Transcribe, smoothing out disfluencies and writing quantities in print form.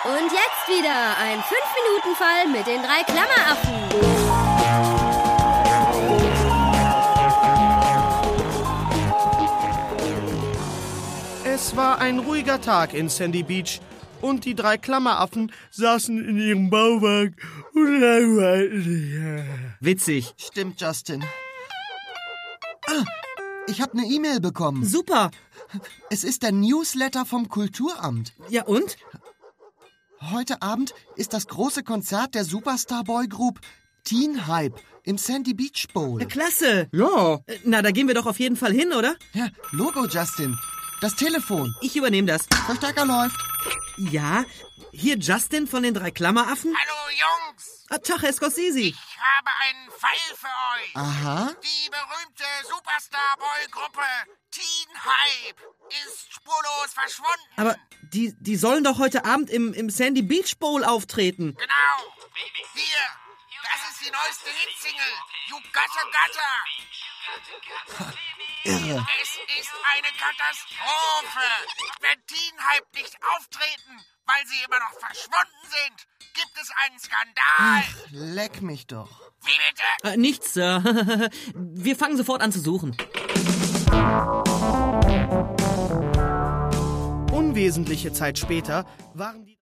Und jetzt wieder ein 5-Minuten-Fall mit den 3 Klammeraffen. Es war ein ruhiger Tag in Sandy Beach und die 3 Klammeraffen saßen in ihrem Bauwagen und langweilten sich. Witzig. Stimmt, Justin. Ich habe eine E-Mail bekommen. Super. Es ist der Newsletter vom Kulturamt. Ja und? Heute Abend ist das große Konzert der Superstar-Boy-Group Teen Hype im Sandy Beach Bowl. Klasse. Ja. Na, da gehen wir doch auf jeden Fall hin, oder? Ja, Logo, Justin. Das Telefon. Ich übernehme das. Verstärker läuft. Ja, hier Justin von den 3 Klammeraffen. Hallo Jungs, Tag, Herr Scorsese. ich habe einen Fall für euch. Aha. Die berühmte Superstar-Boy-Gruppe Teen Hype ist spurlos verschwunden. Aber die sollen doch heute Abend im Sandy Beach Bowl auftreten. Genau. Hier, das ist die neueste Hitsingle. You Gotta Gotta. Irre. Es ist eine Katastrophe. Wenn Teen Hype nicht auftreten, weil sie immer noch verschwunden sind, gibt es einen Skandal. Leck mich doch. Wie bitte? Nichts, Sir. Wir fangen sofort an zu suchen. Unwesentliche Zeit später waren die